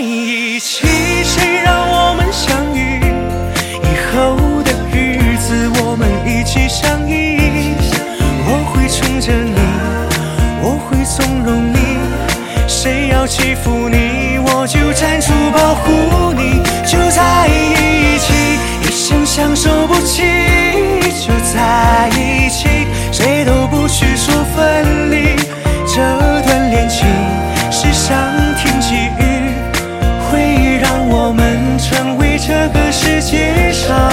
一起，谁让我们相遇？以后的日子我们一起相依。我会宠着你，我会纵容你，谁要欺负你，我就站出保护你。就在一起，一生相守不弃，就在一起，谁都不许说分离。这段恋情是上天给予，会让我们成为这个世界上